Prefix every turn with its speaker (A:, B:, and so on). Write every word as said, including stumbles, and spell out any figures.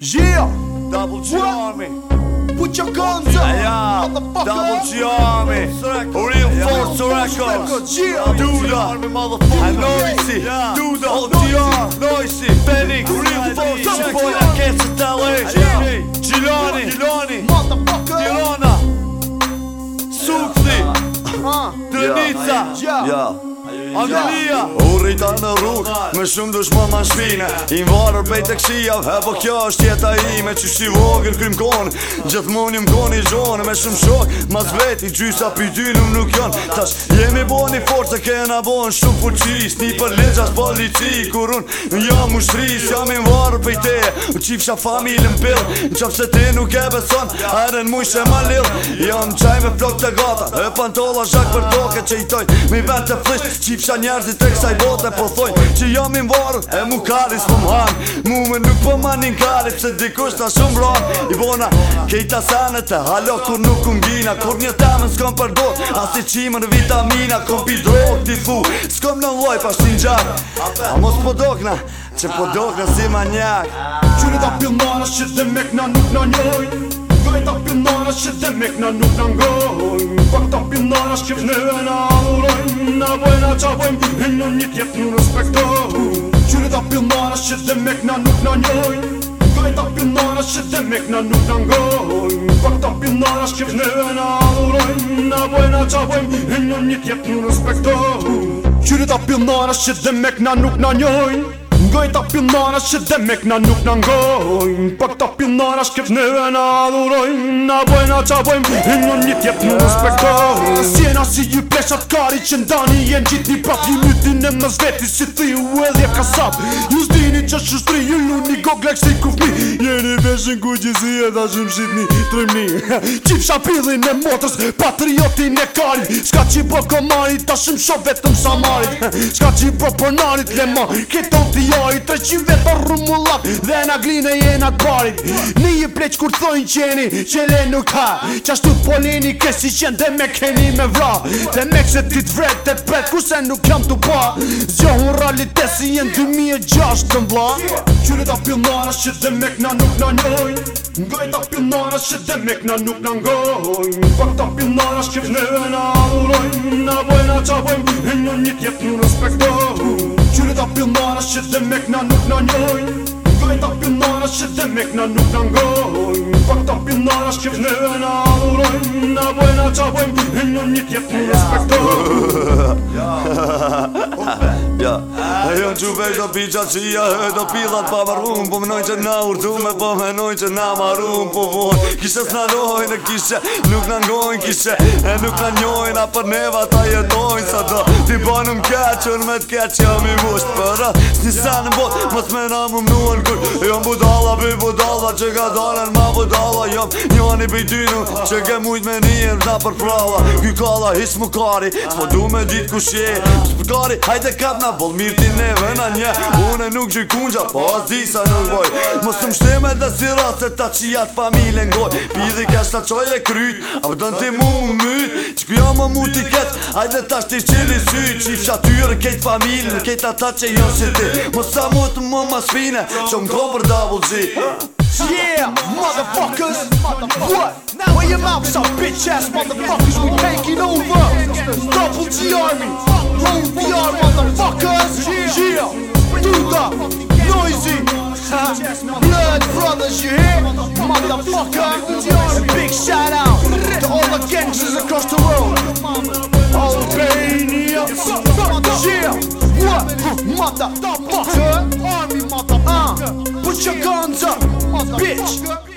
A: Yeah,
B: Double G Army.
A: Put your guns up,
B: Yeah,
A: motherfucker.
B: Double G Army. Real Force Records.
A: Yeah,
B: Duda, and Noisy. Duda, O T R, Noisy, Phoenix, Real Force. Që pojna kese të leqë. Gjilani, Gjilani,
A: motherfucker.
B: Tirana, Sukthi, Drenica,
A: Yeah.
B: Anglia. U rrita në rrug, me shumë dushma ma shpine. I mvarër pej të kshia, e po kjo është jeta ime. Që shi vogër krym konë, gjithmon jëm koni gjonë. Me shumë shok, mas veti, gjysa pi dynëm nuk janë. Tash jemi bo një forë, se kena bo në shumë fuqis. Një për legjas polici, kur unë jam ushtris. Jam i mvarër pej te, u qifsha familën pillë. Në qaf se ti nuk e beson, ajren muj se ma lillë. Jam qaj me flok të gata, e pantolla zhak për toke. Që i toj, mi vend të flish, qifsha njerëzit e kësaj bote po thojnë që jam i mvarët e mu kari s'po m'han. Mu me nuk po manin kari pse dikush ta shumë ran. I bona kejta senet e halo kur nuk m'gina. Kur një temen s'kom përdor as i qimën vitamina. Kom pi drog t'i fu s'kom në loj pas t'i njak. A mos po dokna që po dokna si manjak.
A: Qyri ta pillnara që dhe mekna nuk na njojnë. Gaj ta pillnara që dhe mekna nuk na ngojnë. Pak ta pillnara që ne na adhurojnë. Na bojna qa bojmë, e në një tjetë në respektojnë. Qyri ta pillnara që dhe mekna nuk na njojnë. Gaj ta pillnara që dhe mekna nuk na ngojnë. Pak ta pillnara që ne na adhurojnë. Na bojna qa bojmë, e në një tjetë në respektojnë. Qyri ta pillnara që dhe mekna nuk na njojnë. Ngoj ta pillnara që dhe mekna nuk na ngojnë. Pak ta pillnara shkep neve na adhurojnë. Na bojna qa bojmë, e në një tjetë në respektojnë. Sjena si ju pleshat kari që ndani jen gjit një prap. Ju mytin e më zveti si thiu edhe kasap. Ju zdini që shushtri ju luni goglek si kufni. Jeni veshin ku gjisi e ta shumë shqitni trimni. Qip shapillin e motrës, patriotin e karit. Shka qi po komarit, ta shumë shop vetëm samarit. Shka qi po përnarit, lema, keton t'i i treqin vetë rrumullak dhe në glinë e jena t'parit. Një i pleq kur thojnë qeni që le nuk ha. Qashtu t'polini kesi qenë dhe me keni me vra. Dhe me kse ti t'vret të t'pret kurse nuk jam t'u pa. Zjohun realitet si jenë dy mijë e gjashtë të mbla. Qyri ta pillnara që dhe mekna nuk na njojnë. Ngoj ta pillnara që dhe mekna nuk na ngojnë. Pak ta pillnara shkep neve na adhurojnë. Na bojna qa bojmë, e në një tjetë në respektojnë. Qyri ta pillnara që dhe mekna nuk na njojnë. Ngoj ta pillnara që dhe mekna nuk na ngojnë. Pak ta pillnara shkep neve na adhurojnë. Na bojna qa bojmë, e në një tjetë në respektojnë.
B: Ja, e jonë që veç do piqa qia, e do pillat pa marrum. Po menoj që na urtume, po menoj që na marrum. Po vonë, kishe s'na lojnë, e kishe nuk na ngojnë. Kishe e nuk na njojnë, a për neva ta jetojnë. Sa do t'i banëm keqën, me t'keq jam i musht për s'ni sen në bot, mos me na më mnuën kur jom budalla, bëj budalla që ka dalen ma budalla. Jom njani bëj dynu, që ke mujt me njën vna për prava. Ky kalla his mu kari, s'po du me dit ku shje. S'përkari, hajde kap na bol mirë ti neve na nje. Une nuk gjy kunja, po as di sa nuk boj. Mos të mshteme dhe si rast se ta qia t'familje ngoj. Pidhi kesh ta qoj e kryt, a përdën ti mu më myt. Që kjo më mu t'i ket, hajde ta shti qili sy. Qif shatyre kejt familjen, kejt ata që jonë si ti. Mos sa mu të më ma spine, që më kom për Double G.
A: Yeah, motherfuckers. What? Where your mouths up, bitch ass motherfuckers? We taking over. Double G Army. O T R motherfuckers. Yeah. Duda. Noisy. Blood brothers, you hear? Motherfucker. A big shout out to all the gangsters across the world. Albania. Yeah. What? Motherfucker. Army motherfucker. Uh, put your guns up, bitch.